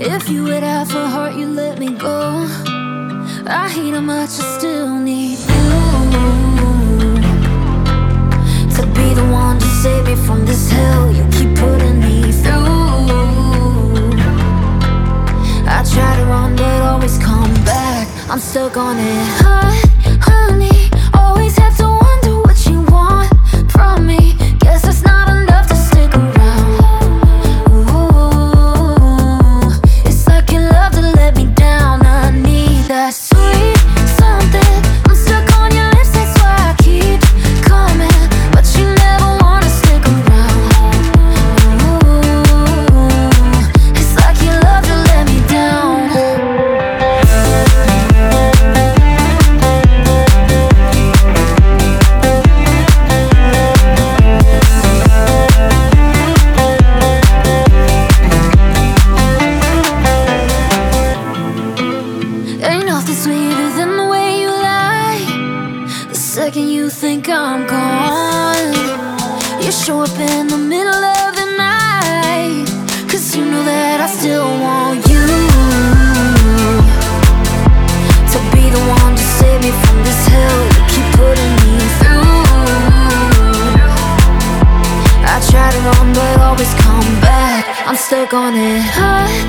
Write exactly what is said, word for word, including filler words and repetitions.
If you would have a heart, you let me go. I hate how much I still need you to be the one to save me from this hell you keep putting me through. I try to run but always come back. I'm stuck on it. Hot, honey, always have to wonder what you want from me. Guess that's not enough to stick around. Ooh, it's like you love to let me down. I need that sweet something. I'm stuck on your lips, that's why I keep coming, but you never wanna stick around. Ooh, it's like you love to let me down. Ain't nothing sweeter than the way you lie. The second you think I'm gone, you show up in the middle of the night, 'cause you know that I still want you to be the one to save me from this hell you keep putting me through. I try to run but always come back. I'm stuck on it. Hot,